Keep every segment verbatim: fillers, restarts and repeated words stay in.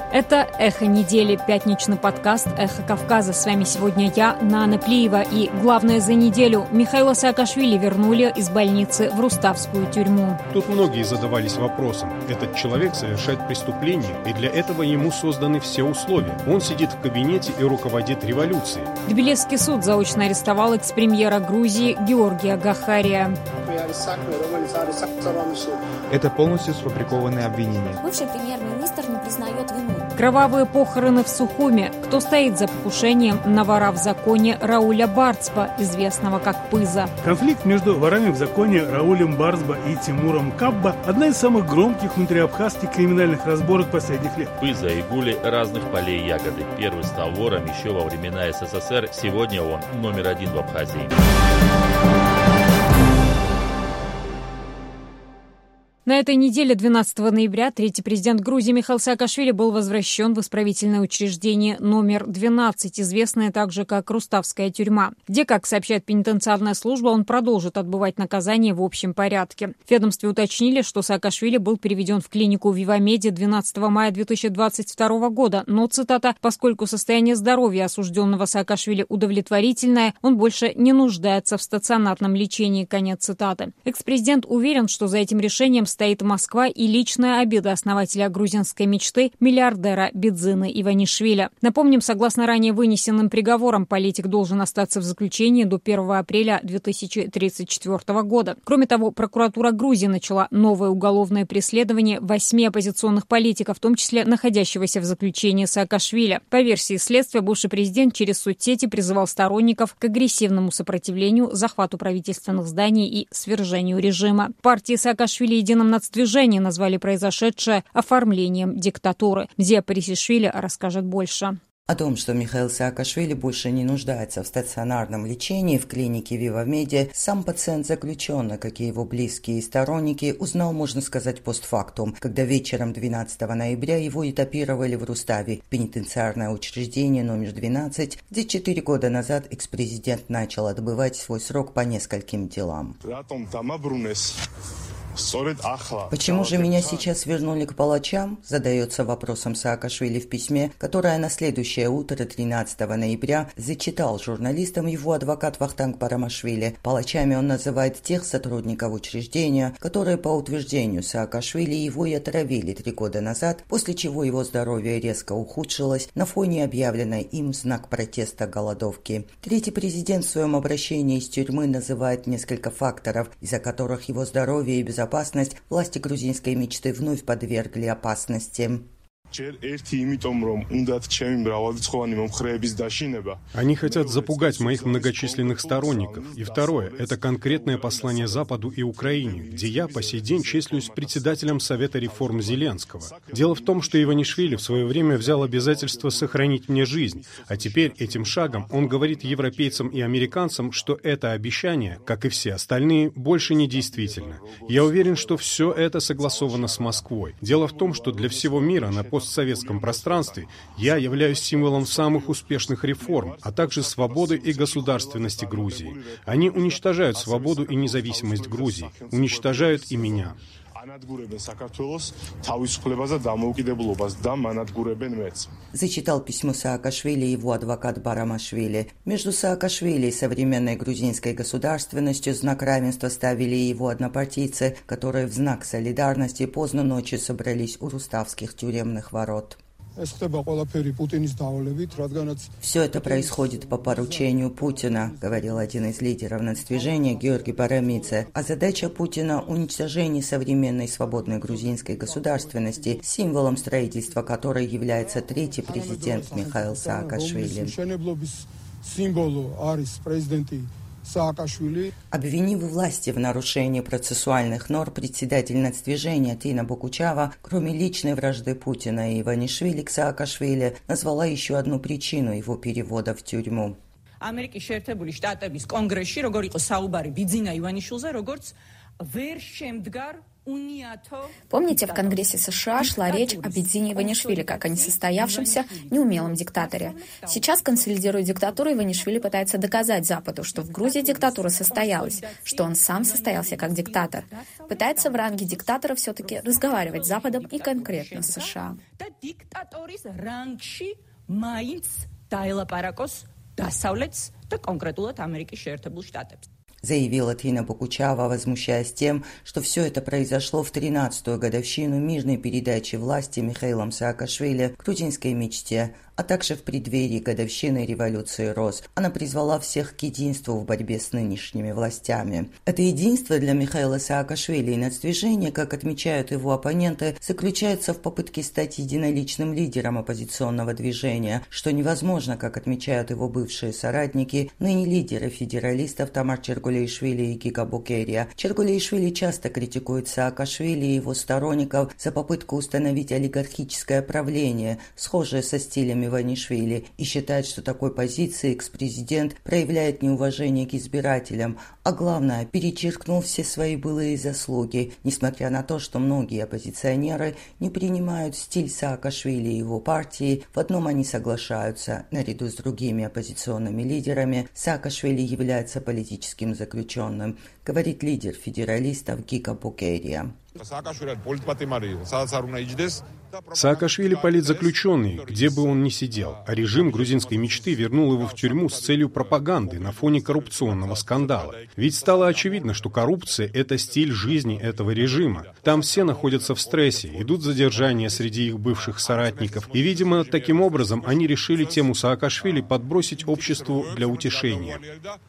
Это «Эхо недели», пятничный подкаст «Эхо Кавказа». С вами сегодня я, Нана Плиева. И главное за неделю. Михаила Саакашвили вернули из больницы в Руставскую тюрьму. Тут многие задавались вопросом. Этот человек совершает преступление, и для этого ему созданы все условия. Он сидит в кабинете и руководит революцией. Тбилисский суд заочно арестовал экс-премьера Грузии Георгия Гахария. Это полностью сфабрикованное обвинение. Бывший премьер-министр не признает вину. Кровавые похороны в Сухуме. Кто стоит за покушением на вора в законе Рауля Барцба, известного как Пыза? Конфликт между ворами в законе Раулем Барцба и Тимуром Кабба – одна из самых громких внутриабхазских криминальных разборок последних лет. Пыза и Гули разных полей ягоды. Первый стал вором еще во времена СССР. Сегодня он номер один в Абхазии. На этой неделе, двенадцатого ноября, третий президент Грузии Михаил Саакашвили был возвращен в исправительное учреждение номер двенадцать, известное также как Руставская тюрьма, где, как сообщает пенитенциарная служба, он продолжит отбывать наказание в общем порядке. В ведомстве уточнили, что Саакашвили был переведен в клинику Вивамеди двенадцатого мая две тысячи двадцать второго года, но, цитата, «поскольку состояние здоровья осужденного Саакашвили удовлетворительное, он больше не нуждается в стационарном лечении», конец цитаты. Экс-президент уверен, что за этим решением стоит Москва и личная обида основателя грузинской мечты миллиардера Бидзины Иванишвили. Напомним, согласно ранее вынесенным приговорам, политик должен остаться в заключении до первого апреля две тысячи тридцать четвёртого года. Кроме того, прокуратура Грузии начала новое уголовное преследование восьми оппозиционных политиков, в том числе находящегося в заключении Саакашвили. По версии следствия, бывший президент через соцсети призывал сторонников к агрессивному сопротивлению, захвату правительственных зданий и свержению режима. Партии Саакашвили «Едином нацдвижении» назвали произошедшее оформлением диктатуры. Зия Парисишвили расскажет больше. О том, что Михаил Саакашвили больше не нуждается в стационарном лечении в клинике Вивамеди, сам пациент заключенный, как и его близкие и сторонники, узнал, можно сказать, постфактум, когда вечером двенадцатого ноября его этапировали в Руставе, в пенитенциарное учреждение номер двенадцать, где четыре года назад экс-президент начал отбывать свой срок по нескольким делам. Почему же меня сейчас вернули к палачам? Задается вопросом Саакашвили в письме, которое на следующее утро тринадцатого ноября зачитал журналистам его адвокат Вахтанг Барамашвили. Палачами он называет тех сотрудников учреждения, которые по утверждению Саакашвили его и отравили три года назад, после чего его здоровье резко ухудшилось на фоне объявленной им в знак протеста голодовки. Третий президент в своем обращении из тюрьмы называет несколько факторов, из-за которых его здоровье и безопасность власти грузинской мечты вновь подвергли опасности. Они хотят запугать моих многочисленных сторонников. И второе — это конкретное послание Западу и Украине, где я по сей день числюсь председателем Совета реформ Зеленского. Дело в том, что Иванишвили в свое время взял обязательство сохранить мне жизнь, а теперь этим шагом он говорит европейцам и американцам, что это обещание, как и все остальные, больше не действительно. Я уверен, что все это согласовано с Москвой. Дело в том, что для всего мира на постсоветском пространстве я являюсь символом самых успешных реформ, а также свободы и государственности Грузии. Они уничтожают свободу и независимость Грузии, уничтожают и меня. Зачитал письмо Саакашвили его адвокат Барамашвили. Между Саакашвили и современной грузинской государственностью знак равенства ставили и его однопартийцы, которые в знак солидарности поздно ночью собрались у руставских тюремных ворот. Все это происходит по поручению Путина, говорил один из лидеров нацдвижения Георгий Парамидзе. А задача Путина – уничтожение современной свободной грузинской государственности, символом строительства которой является третий президент Михаил Саакашвили. Обвинив власти в нарушении процессуальных норм, председатель нацдвижения Тина Бокучава, кроме личной вражды Путина и Иванишвили к Саакашвили, назвала еще одну причину его перевода в тюрьму. Амерიკის შეერთებული შტატების კონგრესში, როგორ იყო საუბარი ბიძინა ივანიშვილზე, როგორც ვერ შემდგარ Помните, в Конгрессе США шла речь о Бедзине Иванишвили как о несостоявшемся, неумелом диктаторе. Сейчас, консолидируя диктатуру, Иванишвили пытается доказать Западу, что в Грузии диктатура состоялась, что он сам состоялся как диктатор. Пытается в ранге диктатора все-таки разговаривать с Западом и конкретно с США. Заявила Тина Бокучава, возмущаясь тем, что все это произошло в тринадцатую годовщину мирной передачи власти Михаилом Саакашвили грузинской мечте, а также в преддверии годовщины революции РОС. Она призвала всех к единству в борьбе с нынешними властями. Это единство для Михаила Саакашвили и нацдвижения, как отмечают его оппоненты, заключается в попытке стать единоличным лидером оппозиционного движения, что невозможно, как отмечают его бывшие соратники, ныне лидеры федералистов Тамар Чергулейшвили и Гига Букерия. Чергулейшвили часто критикует Саакашвили и его сторонников за попытку установить олигархическое правление, схожее со стилями Иванишвили, и считает, что такой позиции экс-президент проявляет неуважение к избирателям, а главное, перечеркнул все свои былые заслуги, несмотря на то, что многие оппозиционеры не принимают стиль Саакашвили и его партии. В одном они соглашаются: наряду с другими оппозиционными лидерами Саакашвили является политическим заключенным, говорит лидер федералистов Гига Букерия. Саакашвили политзаключенный, где бы он ни сидел, а режим грузинской мечты вернул его в тюрьму с целью пропаганды на фоне коррупционного скандала. Ведь стало очевидно, что коррупция – это стиль жизни этого режима. Там все находятся в стрессе, идут задержания среди их бывших соратников, и, видимо, таким образом они решили тему Саакашвили подбросить обществу для утешения.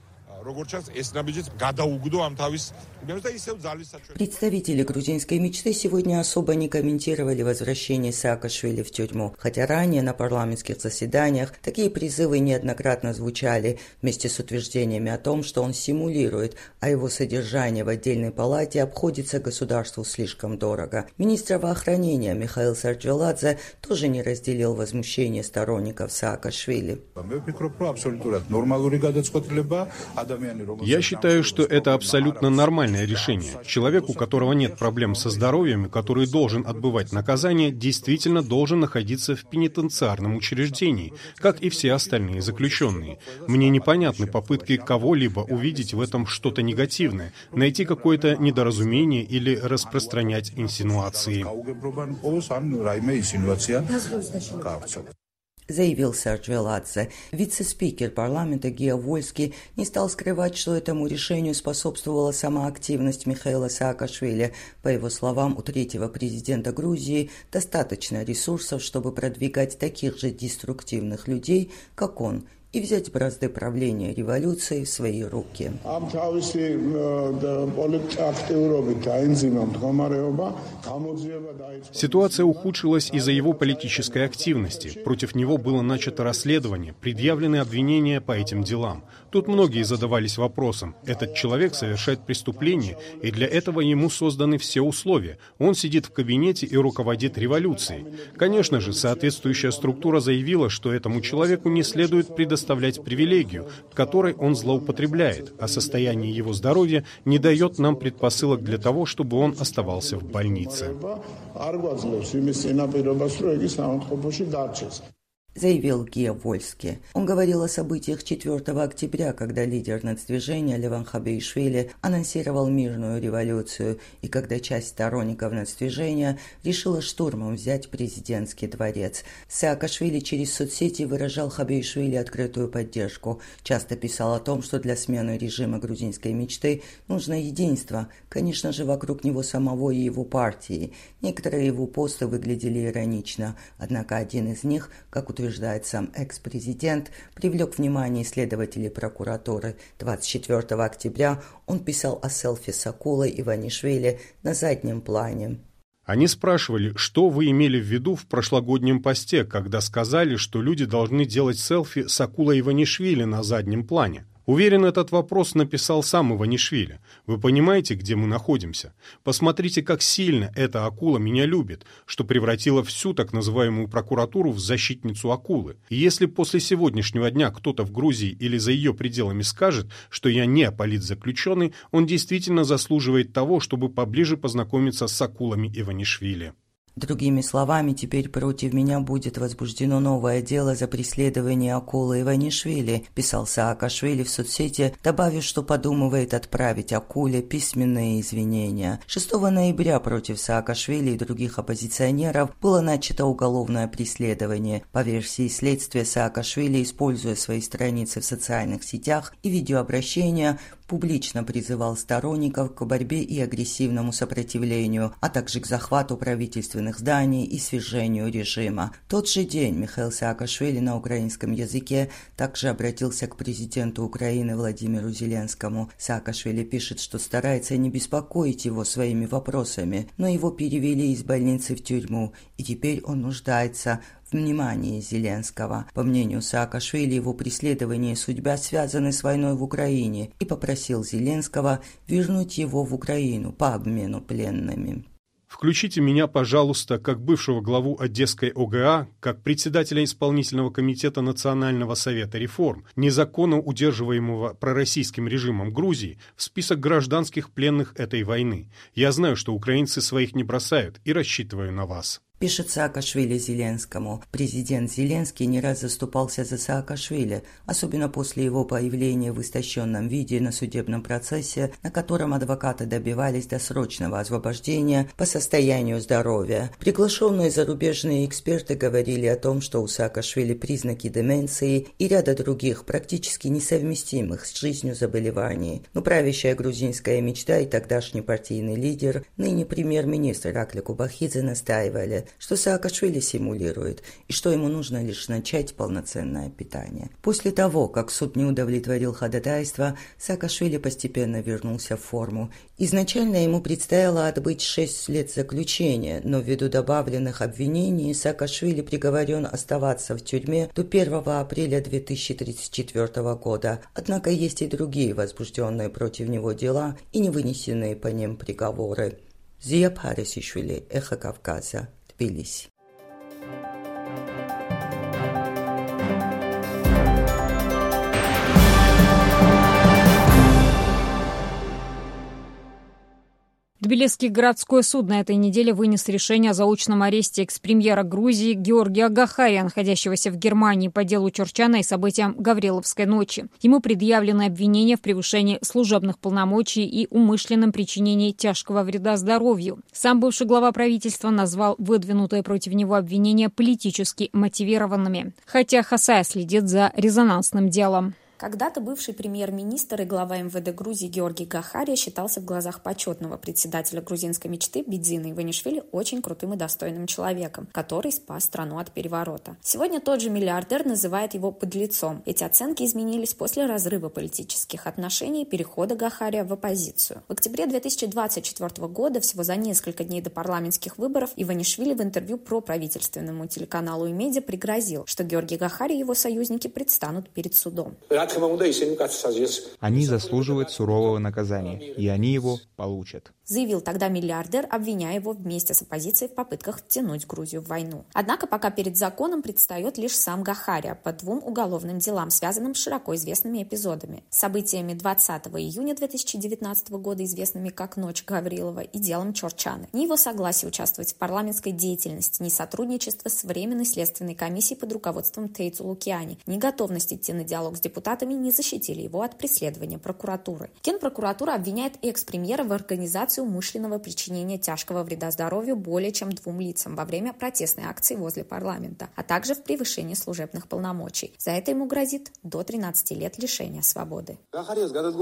Представители грузинской мечты сегодня особо не комментировали возвращение Саакашвили в тюрьму, хотя ранее на парламентских заседаниях такие призывы неоднократно звучали вместе с утверждениями о том, что он симулирует, а его содержание в отдельной палате обходится государству слишком дорого. Министр здравоохранения Михаил Сарджвеладзе тоже не разделил возмущение сторонников Саакашвили. Я считаю, что это абсолютно нормальное решение. Человек, у которого нет проблем со здоровьем и который должен отбывать наказание, действительно должен находиться в пенитенциарном учреждении, как и все остальные заключенные. Мне непонятны попытки кого-либо увидеть в этом что-то негативное, найти какое-то недоразумение или распространять инсинуации. Заявил Сарджвеладзе. Вице-спикер парламента Гия Вольский не стал скрывать, что этому решению способствовала сама активность Михаила Саакашвили. По его словам, у третьего президента Грузии достаточно ресурсов, чтобы продвигать таких же деструктивных людей, как он, и взять бразды правления революции в свои руки. Ситуация ухудшилась из-за его политической активности. Против него было начато расследование, предъявлены обвинения по этим делам. Тут многие задавались вопросом: этот человек совершает преступление, и для этого ему созданы все условия. Он сидит в кабинете и руководит революцией. Конечно же, соответствующая структура заявила, что этому человеку не следует предоставить оставлять привилегию, которой он злоупотребляет, а состояние его здоровья не дает нам предпосылок для того, чтобы он оставался в больнице. Заявил Гия Вольский. Он говорил о событиях четвёртого октября, когда лидер нацдвижения Леван Хабеишвили анонсировал мирную революцию, и когда часть сторонников нацдвижения решила штурмом взять президентский дворец. Саакашвили через соцсети выражал Хабеишвили открытую поддержку. Часто писал о том, что для смены режима грузинской мечты нужно единство, конечно же, вокруг него самого и его партии. Некоторые его посты выглядели иронично, однако один из них, как утверждает сам экс-президент, привлек внимание исследователей прокуратуры. двадцать четвёртого октября он писал о селфи с акулой Иванишвили на заднем плане. Они спрашивали, что вы имели в виду в прошлогоднем посте, когда сказали, что люди должны делать селфи с акулой Иванишвили на заднем плане. Уверен, этот вопрос написал сам Иванишвили. Вы понимаете, где мы находимся? Посмотрите, как сильно эта акула меня любит, что превратила всю так называемую прокуратуру в защитницу акулы. И если после сегодняшнего дня кто-то в Грузии или за ее пределами скажет, что я не политзаключенный, он действительно заслуживает того, чтобы поближе познакомиться с акулами Иванишвили. Другими словами, теперь против меня будет возбуждено новое дело за преследование акулы Иванишвили, писал Саакашвили в соцсети, добавив, что подумывает отправить акуле письменные извинения. шестого ноября против Саакашвили и других оппозиционеров было начато уголовное преследование. По версии следствия, Саакашвили, используя свои страницы в социальных сетях и видеообращения, публично призывал сторонников к борьбе и агрессивному сопротивлению, а также к захвату правительственных зданий и свержению режима. В тот же день Михаил Саакашвили на украинском языке также обратился к президенту Украины Владимиру Зеленскому. Саакашвили пишет, что старается не беспокоить его своими вопросами, но его перевели из больницы в тюрьму, и теперь он нуждается в внимании Зеленского. По мнению Саакашвили, его преследование и судьба связаны с войной в Украине, и попросил Зеленского вернуть его в Украину по обмену пленными. Включите меня, пожалуйста, как бывшего главу Одесской ОГА, как председателя исполнительного комитета Национального совета реформ, незаконно удерживаемого пророссийским режимом Грузии, в список гражданских пленных этой войны. Я знаю, что украинцы своих не бросают, и рассчитываю на вас. Пишет Саакашвили Зеленскому. Президент Зеленский не раз заступался за Саакашвили, особенно после его появления в истощенном виде на судебном процессе, на котором адвокаты добивались досрочного освобождения по состоянию здоровья. Приглашенные зарубежные эксперты говорили о том, что у Саакашвили признаки деменции и ряда других практически несовместимых с жизнью заболеваний. Но правящая грузинская мечта и тогдашний партийный лидер, ныне премьер-министр Иракли Кубахидзе, настаивали, что Саакашвили симулирует и что ему нужно лишь начать полноценное питание. После того, как суд не удовлетворил ходатайство, Саакашвили постепенно вернулся в форму. Изначально ему предстояло отбыть шесть лет заключения, но ввиду добавленных обвинений Саакашвили приговорен оставаться в тюрьме до первого апреля две тысячи тридцать четвёртого года. Однако есть и другие возбужденные против него дела и не вынесенные по ним приговоры. Зия Парисишвили, Эхо Кавказа, Тбилиси. Тбилисский городской суд на этой неделе вынес решение о заочном аресте экс-премьера Грузии Георгия Гахария, находящегося в Германии по делу Чорчана и событиям Гавриловской ночи. Ему предъявлены обвинения в превышении служебных полномочий и умышленном причинении тяжкого вреда здоровью. Сам бывший глава правительства назвал выдвинутые против него обвинения политически мотивированными. Хотя Хасая следит за резонансным делом. Когда-то бывший премьер-министр и глава эм вэ дэ Грузии Георгий Гахария считался в глазах почетного председателя грузинской мечты Бидзины Иванишвили очень крутым и достойным человеком, который спас страну от переворота. Сегодня тот же миллиардер называет его подлецом. Эти оценки изменились после разрыва политических отношений и перехода Гахария в оппозицию. В октябре две тысячи двадцать четвёртого года, всего за несколько дней до парламентских выборов, Иванишвили в интервью проправительственному телеканалу «Имедиа» пригрозил, что Георгий Гахария и его союзники предстанут перед судом. Они заслуживают сурового наказания, и они его получат. Заявил тогда миллиардер, обвиняя его вместе с оппозицией в попытках втянуть Грузию в войну. Однако пока перед законом предстает лишь сам Гахария по двум уголовным делам, связанным с широко известными эпизодами. Событиями двадцатого июня две тысячи девятнадцатого года, известными как «Ночь Гаврилова», и делом Чорчаны. Ни его согласие участвовать в парламентской деятельности, ни сотрудничество с Временной следственной комиссией под руководством Тейцу Лукиани, ни готовность идти на диалог с депутатами не защитили его от преследования прокуратуры. Генпрокуратура обвиняет экс-премьера в организации умышленного причинения тяжкого вреда здоровью более чем двум лицам во время протестной акции возле парламента, а также в превышении служебных полномочий. За это ему грозит до тринадцати лет лишения свободы.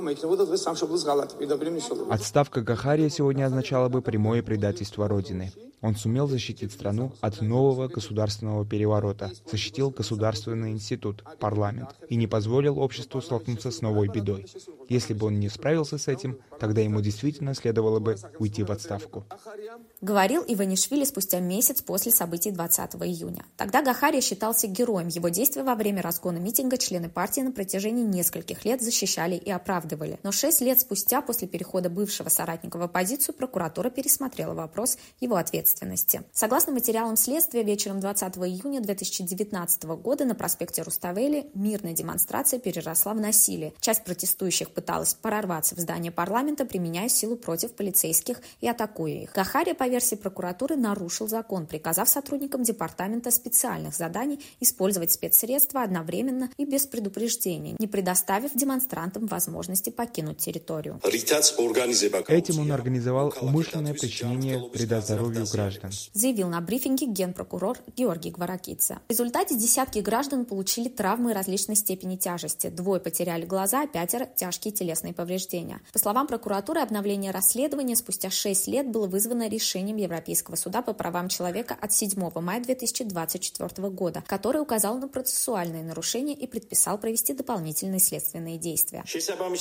Отставка Гахария сегодня означала бы прямое предательство Родины. Он сумел защитить страну от нового государственного переворота, защитил государственный институт, парламент, и не позволил обществу столкнуться с новой бедой. Если бы он не справился с этим, тогда ему действительно следовало бы уйти в отставку. Говорил Иванишвили спустя месяц после событий двадцатого июня. Тогда Гахария считался героем. Его действия во время разгона митинга члены партии на протяжении нескольких лет защищали и оправдывали. Но шесть лет спустя, после перехода бывшего соратника в оппозицию, прокуратура пересмотрела вопрос его ответственности. Согласно материалам следствия, вечером двадцатого июня две тысячи девятнадцатого года на проспекте Руставели мирная демонстрация переросла в насилие. Часть протестующих пыталась прорваться в здание парламента, применяя силу против полицейских и атакуя их. Гахария, по версии прокуратуры, нарушил закон, приказав сотрудникам департамента специальных заданий использовать спецсредства одновременно и без предупреждения, не предоставив демонстрантам возможности покинуть территорию. Этим он организовал умышленное причинение вреда здоровью граждан, заявил на брифинге генпрокурор Георгий Гваракидзе. В результате десятки граждан получили травмы различной степени тяжести. Двое потеряли глаза, а пятеро – тяжкие телесные повреждения. По словам прокуратуры, обновление расследования спустя шесть лет было вызвано решением Европейского суда по правам человека от седьмого мая две тысячи двадцать четвёртого года, который указал на процессуальные нарушения и предписал провести дополнительные следственные действия. В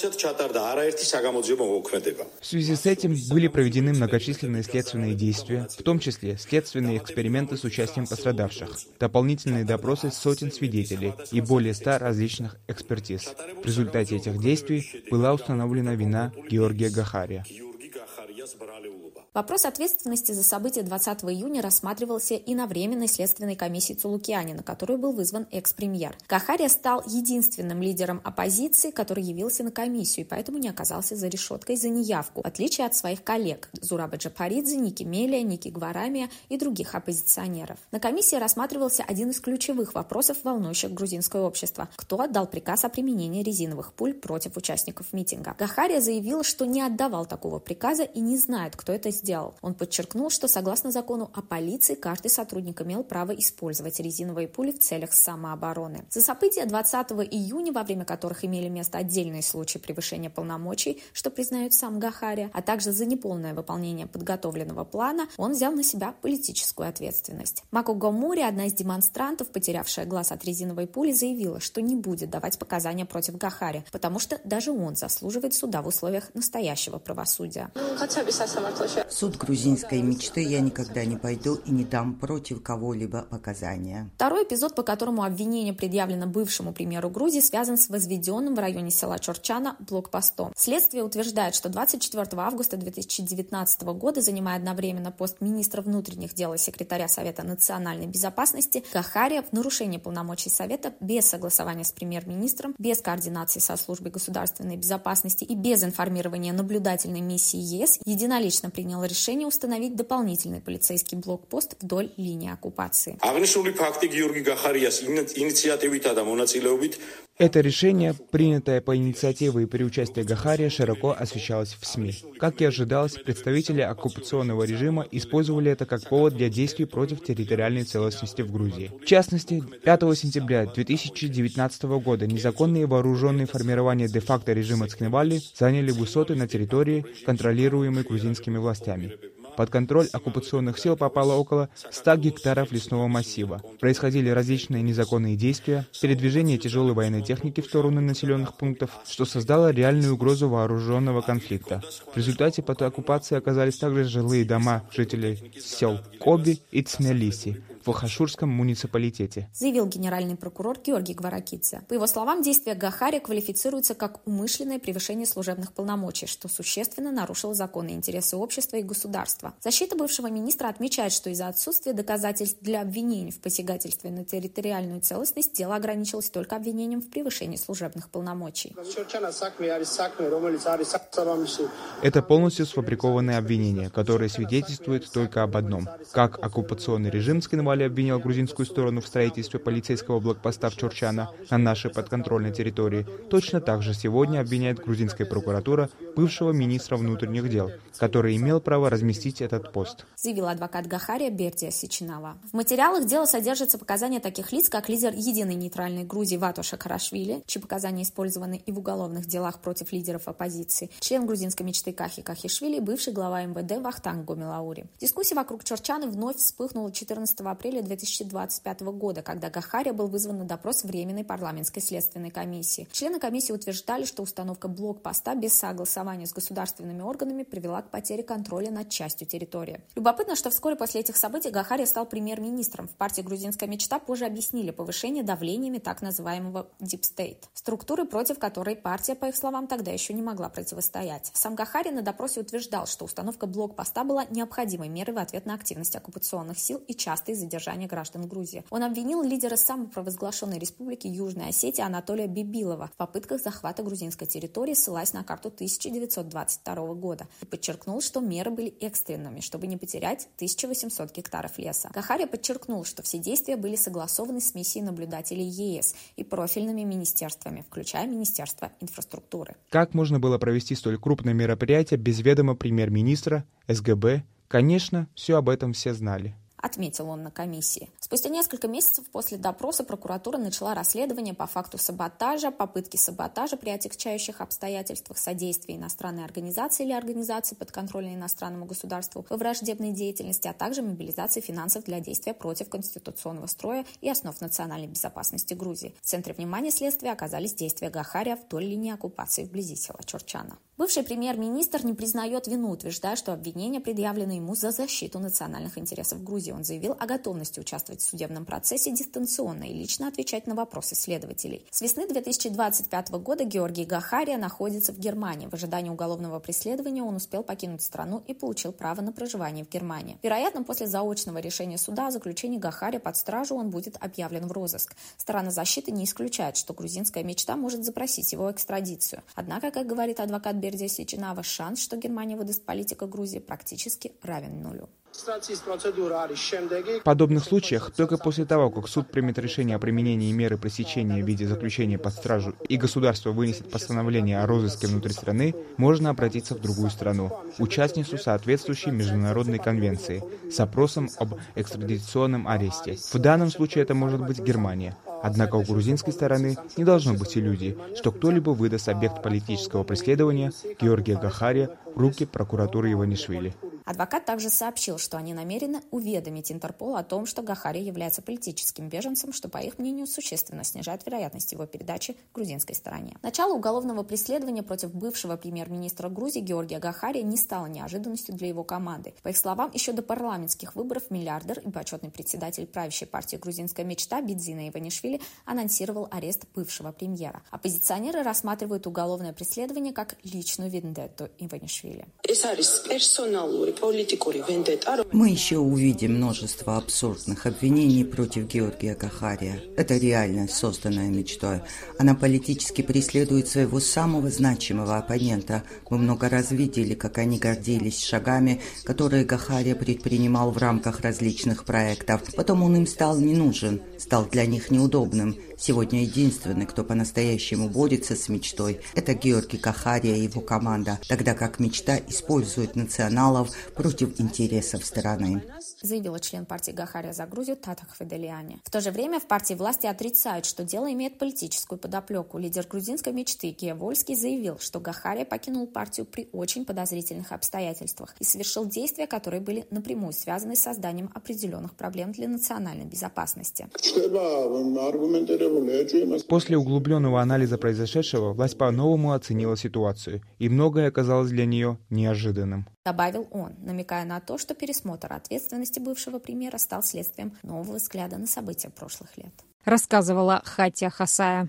связи с этим были проведены многочисленные следственные действия, в том числе следственные эксперименты с участием пострадавших, дополнительные допросы сотен свидетелей и более ста различных экспертиз. В результате этих действий была установлена вина Георгия Гахария. Вопрос ответственности за события двадцатого июня рассматривался и на Временной следственной комиссии Цулукиани, на которую был вызван экс-премьер. Гахария стал единственным лидером оппозиции, который явился на комиссию, и поэтому не оказался за решеткой за неявку, в отличие от своих коллег Зураба Джапаридзе, Ники Мелия, Ники Гварамия и других оппозиционеров. На комиссии рассматривался один из ключевых вопросов, волнующих грузинское общество: кто отдал приказ о применении резиновых пуль против участников митинга. Гахария заявил, что не отдавал такого приказа и не знает, кто это сделал. Он подчеркнул, что согласно закону о полиции каждый сотрудник имел право использовать резиновые пули в целях самообороны. За события двадцатого июня, во время которых имели место отдельные случаи превышения полномочий, что признает сам Гахария, а также за неполное выполнение подготовленного плана, он взял на себя политическую ответственность. Мако Гомури, одна из демонстрантов, потерявшая глаз от резиновой пули, заявила, что не будет давать показания против Гахария, потому что даже он заслуживает суда в условиях настоящего правосудия. В суд грузинской мечты я никогда не пойду и не дам против кого-либо показания. Второй эпизод, по которому обвинение предъявлено бывшему премьеру Грузии, связан с возведенным в районе села Чорчана блокпостом. Следствие утверждает, что двадцать четвёртого августа две тысячи девятнадцатого года, занимая одновременно пост министра внутренних дел и секретаря Совета национальной безопасности, Гахария в нарушении полномочий Совета, без согласования с премьер-министром, без координации со службой государственной безопасности и без информирования наблюдательной миссии ЕС единолично принял решение установить дополнительный полицейский блокпост вдоль линии оккупации. Это решение, принятое по инициативе и при участии Гахария, широко освещалось в СМИ. Как и ожидалось, представители оккупационного режима использовали это как повод для действий против территориальной целостности в Грузии. В частности, пятого сентября две тысячи девятнадцатого года незаконные вооруженные формирования де-факто режима Цкинвали заняли высоты на территории, контролируемой грузинскими властями. Под контроль оккупационных сил попало около ста гектаров лесного массива. Происходили различные незаконные действия, передвижение тяжелой военной техники в сторону населенных пунктов, что создало реальную угрозу вооруженного конфликта. В результате под оккупацией оказались также жилые дома жителей сел Коби и Цмелиси в Хашурском муниципалитете, заявил генеральный прокурор Георгий Гваракидзе. По его словам, действия Гахария квалифицируются как умышленное превышение служебных полномочий, что существенно нарушило законы и интересы общества и государства. Защита бывшего министра отмечает, что из-за отсутствия доказательств для обвинений в посягательстве на территориальную целостность дело ограничилось только обвинением в превышении служебных полномочий. Это полностью сфабрикованное обвинение, которое свидетельствует только об одном: как оккупационный режим Цкинвали Навали обвинял грузинскую сторону в строительстве полицейского блокпоста в Чорчана на нашей подконтрольной территории, точно так же сегодня обвиняет грузинская прокуратура бывшего министра внутренних дел, который имел право разместить этот пост. Заявил адвокат Гахария Бердия Сичинава. В материалах дела содержатся показания таких лиц, как лидер Единой нейтральной Грузии Вато Шакарашвили, чьи показания использованы и в уголовных делах против лидеров оппозиции, член грузинской мечты Кахи Кахишвили и бывший глава эм вэ дэ Вахтанг Гомелаури. Дискуссия вокруг Чорчаны вновь вспыхнула четырнадцатого апреля две тысячи двадцать пятого года, когда Гахария был вызван на допрос Временной парламентской следственной комиссии. Члены комиссии утверждали, что установка блокпоста без согласования с государственными органами привела к потере контроля над частью территории. Любопытно, что вскоре после этих событий Гахария стал премьер-министром. В партии «Грузинская мечта» позже объяснили повышение давлениями так называемого Deep State, структуры, против которой партия, по их словам, тогда еще не могла противостоять. Сам Гахария на допросе утверждал, что установка блокпоста была необходимой мерой в ответ на активность оккупационных сил и частые задержания граждан Грузии. Он обвинил лидера самопровозглашенной республики Южной Осетии Анатолия Бибилова в попытках захвата грузинской территории, ссылаясь на карту тысяча девятьсот двадцать второго года, и подчеркнул, что меры были экстренными, чтобы не потерять тысячу восемьсот гектаров леса. Гахария подчеркнул, что все действия были согласованы с миссией наблюдателей е эс и профильными министерствами, включая Министерство инфраструктуры. Как можно было провести столь крупное мероприятие без ведома премьер-министра, эс гэ бэ? Конечно, все об этом все знали. Отметил он на комиссии. Спустя несколько месяцев после допроса прокуратура начала расследование по факту саботажа, попытки саботажа при отягчающих обстоятельствах, содействия иностранной организации или организации, подконтрольной иностранному государству во враждебной деятельности, а также мобилизации финансов для действия против конституционного строя и основ национальной безопасности Грузии. В центре внимания следствия оказались действия Гахария вдоль линии оккупации вблизи села Чорчана. Бывший премьер-министр не признает вину, утверждая, что обвинения предъявлены ему за защиту национальных интересов Грузии. Он заявил о готовности участвовать в судебном процессе дистанционно и лично отвечать на вопросы следователей. С весны две тысячи двадцать пятого года Георгий Гахария находится в Германии. В ожидании уголовного преследования он успел покинуть страну и получил право на проживание в Германии. Вероятно, после заочного решения суда о заключении Гахария под стражу он будет объявлен в розыск. Сторона защиты не исключает, что грузинская мечта может запросить его экстрадицию. Однако, как говорит адвокат Бердия Сичинава, шанс, что Германия выдаст политика Грузии, практически равен нулю. В подобных случаях только после того, как суд примет решение о применении меры пресечения в виде заключения под стражу и государство вынесет постановление о розыске внутри страны, можно обратиться в другую страну, участницу соответствующей международной конвенции, с опросом об экстрадиционном аресте. В данном случае это может быть Германия. Однако у грузинской стороны не должно быть иллюзий, что кто-либо выдаст объект политического преследования Георгия Гахария в руки прокуратуры Иванишвили. Адвокат также сообщил, что они намерены уведомить Интерпол о том, что Гахария является политическим беженцем, что, по их мнению, существенно снижает вероятность его передачи грузинской стороне. Начало уголовного преследования против бывшего премьер-министра Грузии Георгия Гахария не стало неожиданностью для его команды. По их словам, еще до парламентских выборов миллиардер и почетный председатель правящей партии «Грузинская мечта» Бидзина Иванишвили анонсировал арест бывшего премьера. Оппозиционеры рассматривают уголовное преследование как личную вендетту Иванишвили. Мы еще увидим множество абсурдных обвинений против Георгия Гахария. Это реальность, созданная мечтой. Она политически преследует своего самого значимого оппонента. Мы много раз видели, как они гордились шагами, которые Гахария предпринимал в рамках различных проектов. Потом он им стал не нужен, стал для них неудобным. Сегодня единственный, кто по-настоящему борется с мечтой, это Георгий Гахария и его команда, тогда как мечта использует националов против интересов страны. Заявила член партии Гахария за Грузию Тата Хведелиани. В то же время в партии власти отрицают, что дело имеет политическую подоплеку. Лидер грузинской мечты Кия Вольский заявил, что Гахария покинул партию при очень подозрительных обстоятельствах и совершил действия, которые были напрямую связаны с созданием определенных проблем для национальной безопасности. После углубленного анализа произошедшего власть по-новому оценила ситуацию, и многое оказалось для нее неожиданным. Добавил он, намекая на то, что пересмотр ответственности бывшего премьера стал следствием нового взгляда на события прошлых лет. Рассказывала Хатия Хасая.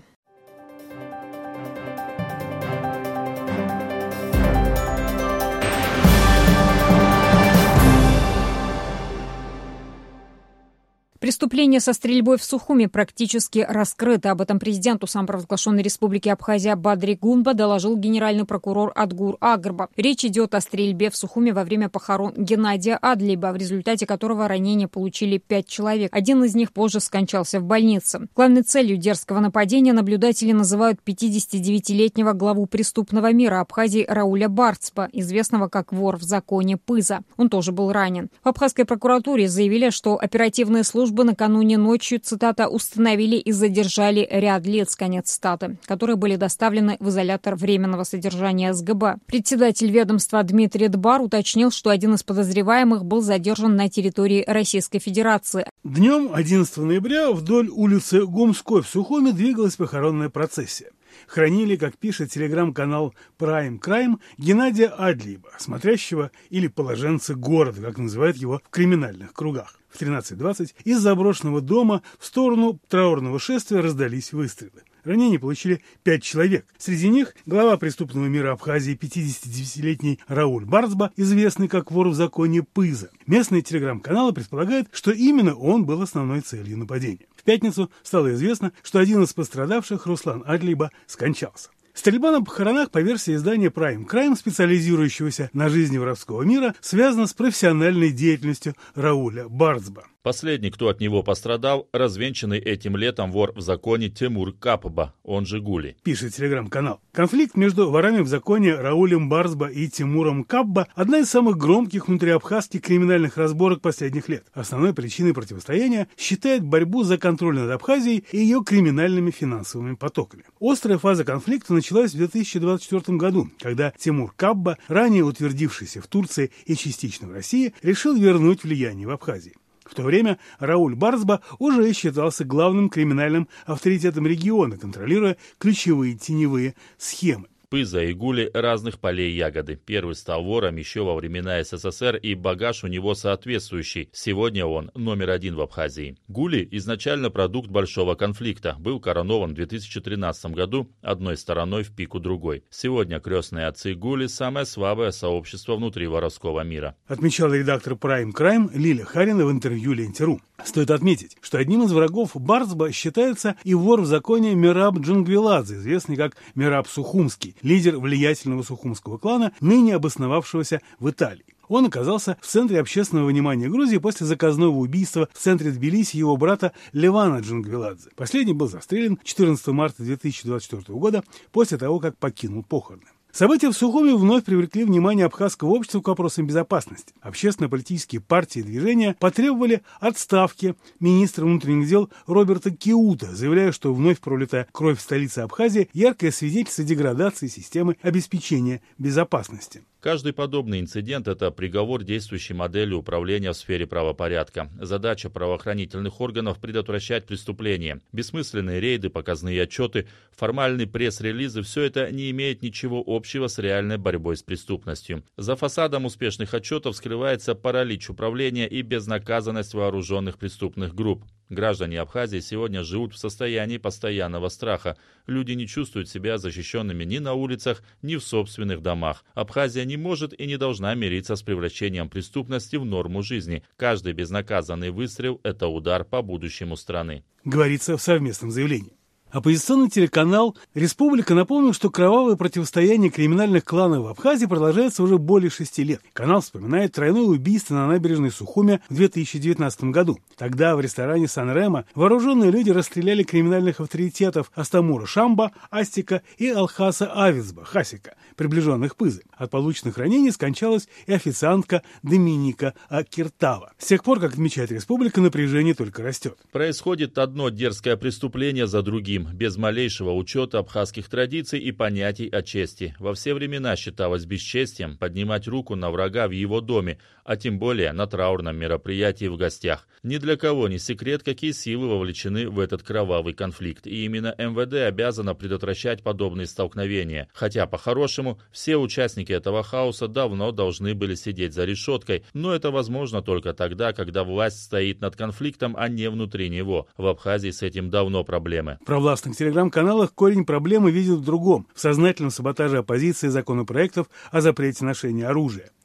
Преступление со стрельбой в Сухуми практически раскрыто. Об этом президенту самопровозглашенной республики Абхазия Бадри Гунба доложил генеральный прокурор Адгур Агрба. Речь идет о стрельбе в Сухуми во время похорон Геннадия Адлиба, в результате которого ранения получили пять человек. Один из них позже скончался в больнице. Главной целью дерзкого нападения наблюдатели называют пятидесятидевятилетнего главу преступного мира Абхазии Рауля Барцба, известного как вор в законе Пыза. Он тоже был ранен. В абхазской прокуратуре заявили, что оперативные службы накануне ночью, цитата, установили и задержали ряд лиц, конец цитаты, которые были доставлены в изолятор временного содержания СГБ. Председатель ведомства Дмитрий Дбар уточнил, что один из подозреваемых был задержан на территории Российской Федерации. Днем одиннадцатого ноября вдоль улицы Гумской в Сухуми двигалась похоронная процессия. Хранили, как пишет телеграм-канал Prime Crime, Геннадия Адлиба, смотрящего или положенца города, как называют его в криминальных кругах. В тринадцать двадцать из заброшенного дома в сторону траурного шествия раздались выстрелы. Ранения получили пять человек. Среди них глава преступного мира Абхазии пятидесятидевятилетний Рауль Барцба, известный как вор в законе Пыза. Местные телеграм-каналы предполагают, что именно он был основной целью нападения. В пятницу стало известно, что один из пострадавших, Руслан Адлиба, скончался. Стрельба на похоронах, по версии издания Prime Crime, специализирующегося на жизни воровского мира, связана с профессиональной деятельностью Рауля Барцба. Последний, кто от него пострадал, развенчанный этим летом вор в законе Тимур Капба, он же Гули. Пишет телеграм-канал. Конфликт между ворами в законе Раулем Барцба и Тимуром Капба – одна из самых громких внутриабхазских криминальных разборок последних лет. Основной причиной противостояния считает борьбу за контроль над Абхазией и ее криминальными финансовыми потоками. Острая фаза конфликта началась в две тысячи двадцать четвёртом году, когда Тимур Капба, ранее утвердившийся в Турции и частично в России, решил вернуть влияние в Абхазии. В то время Рауль Барцба уже считался главным криминальным авторитетом региона, контролируя ключевые теневые схемы. Пыза и Гули разных полей ягоды. Первый стал вором еще во времена СССР, и багаж у него соответствующий. Сегодня он номер один в Абхазии. Гули изначально продукт большого конфликта. Был коронован в две тысячи тринадцатом году одной стороной в пику другой. Сегодня крестные отцы Гули – самое слабое сообщество внутри воровского мира. Отмечал редактор Prime Crime Лиля Харина в интервью Ленте.ру. Стоит отметить, что одним из врагов Барцба считается и вор в законе Мераб Джангвиладзе, известный как Мераб Сухумский, лидер влиятельного сухумского клана, ныне обосновавшегося в Италии. Он оказался в центре общественного внимания Грузии после заказного убийства в центре Тбилиси его брата Левана Джангвиладзе. Последний был застрелен четырнадцатого марта две тысячи двадцать четвёртого года после того, как покинул похороны. События в Сухуми вновь привлекли внимание абхазского общества к вопросам безопасности. Общественно-политические партии и движения потребовали отставки министра внутренних дел Роберта Киута, заявляя, что вновь пролитая кровь в столице Абхазии – яркое свидетельство деградации системы обеспечения безопасности. Каждый подобный инцидент – это приговор действующей модели управления в сфере правопорядка. Задача правоохранительных органов – предотвращать преступления. Бессмысленные рейды, показные отчеты, формальные пресс-релизы – все это не имеет ничего общего с реальной борьбой с преступностью. За фасадом успешных отчетов скрывается паралич управления и безнаказанность вооруженных преступных групп. Граждане Абхазии сегодня живут в состоянии постоянного страха. Люди не чувствуют себя защищенными ни на улицах, ни в собственных домах. Абхазия не может и не должна мириться с превращением преступности в норму жизни. Каждый безнаказанный выстрел – это удар по будущему страны. Говорится в совместном заявлении. Оппозиционный телеканал «Республика» напомнил, что кровавое противостояние криминальных кланов в Абхазии продолжается уже более шести лет. Канал вспоминает тройное убийство на набережной Сухуми в две тысячи девятнадцатом году. Тогда в ресторане Сан-Ремо вооруженные люди расстреляли криминальных авторитетов Астамура Шамба, Астика и Алхаса Авицба, Хасика, приближенных Пызы. От полученных ранений скончалась и официантка Доминика Акиртава. С тех пор, как отмечает «Республика», напряжение только растет. Происходит одно дерзкое преступление за другим, без малейшего учета абхазских традиций и понятий о чести. Во все времена считалось бесчестием поднимать руку на врага в его доме, а тем более на траурном мероприятии в гостях. Ни для кого не секрет, какие силы вовлечены в этот кровавый конфликт, и именно эм вэ дэ обязано предотвращать подобные столкновения. Хотя, по-хорошему, все участники этого хаоса давно должны были сидеть за решеткой, но это возможно только тогда, когда власть стоит над конфликтом, а не внутри него. В Абхазии с этим давно проблемы. В властных телеграм-каналах корень проблемы видят в другом – в сознательном саботаже оппозиции законопроектов о запрете ношения оружия.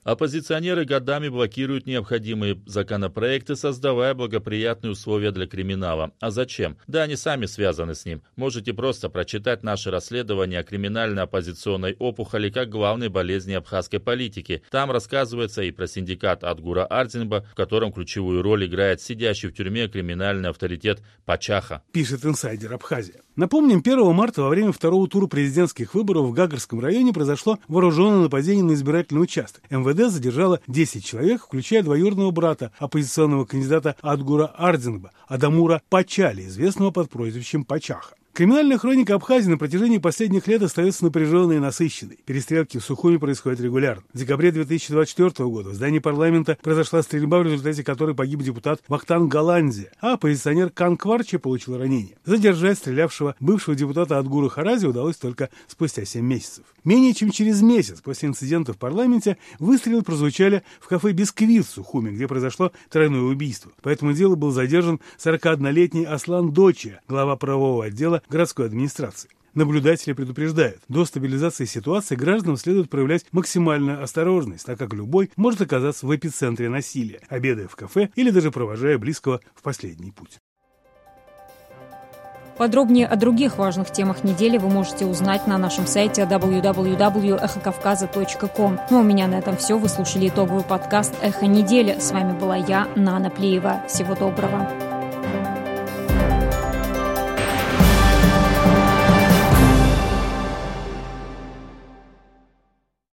Оппозиционеры годами блокируют необходимые законопроекты, создавая благоприятные условия для криминала. А зачем? Да, они сами связаны с ним. Можете просто прочитать наше расследование о криминальной оппозиционной опухоли как главной болезни абхазской политики. Там рассказывается и про синдикат Адгура Ардзинба, в котором ключевую роль играет сидящий в тюрьме криминальный авторитет Пачаха. Пишет инсайдер Абхазия. Напомним, первого марта во время второго тура президентских выборов в Гагарском районе произошло вооруженное нападение на избирательный участок. эм вэ дэ задержало десять человек, включая двоюродного брата оппозиционного кандидата Адгура Ардзинба, Адамура Пачали, известного под прозвищем Пачаха. Криминальная хроника Абхазии на протяжении последних лет остается напряженной и насыщенной. Перестрелки в Сухуми происходят регулярно. В декабре две тысячи двадцать четвёртого года в здании парламента произошла стрельба, в результате которой погиб депутат Вахтанг Галанзия, а оппозиционер Кан Кварчи получил ранение. Задержать стрелявшего бывшего депутата Адгура Харази удалось только спустя семь месяцев. Менее чем через месяц после инцидента в парламенте выстрелы прозвучали в кафе «Бисквит» в Сухуми, где произошло тройное убийство. По этому делу был задержан сорокаоднолетний Аслан Дочия, глава правового отдела городской администрации. Наблюдатели предупреждают, до стабилизации ситуации гражданам следует проявлять максимальную осторожность, так как любой может оказаться в эпицентре насилия, обедая в кафе или даже провожая близкого в последний путь. Подробнее о других важных темах недели вы можете узнать на нашем сайте дабл ю дабл ю дабл ю точка эхо кавказа точка ком. Ну а у меня на этом все. Вы слушали итоговый подкаст «Эхо недели». С вами была я, Нана Плиева. Всего доброго.